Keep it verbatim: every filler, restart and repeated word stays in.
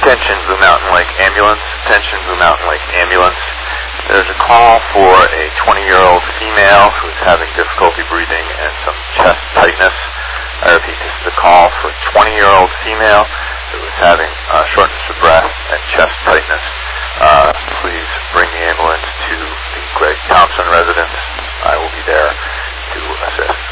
Attention Blue Mountain Lake Ambulance. Attention Blue Mountain Lake Ambulance. There's a call for a twenty-year-old female who is having difficulty breathing and some chest tightness. I repeat, this is a call for a twenty-year-old female who is having uh, shortness of breath and chest tightness. Uh, please bring the ambulance to the Greg Thompson residence. I will be there to assist.